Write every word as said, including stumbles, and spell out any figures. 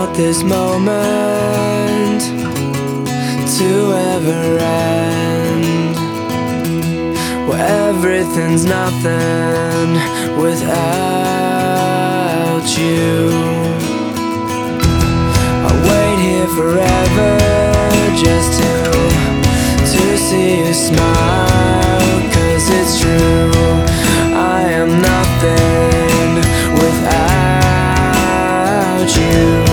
want this moment to ever end, where everything's nothing without you. I'll wait here forever just to to see you smile, 'cause it's true, I am nothing without you.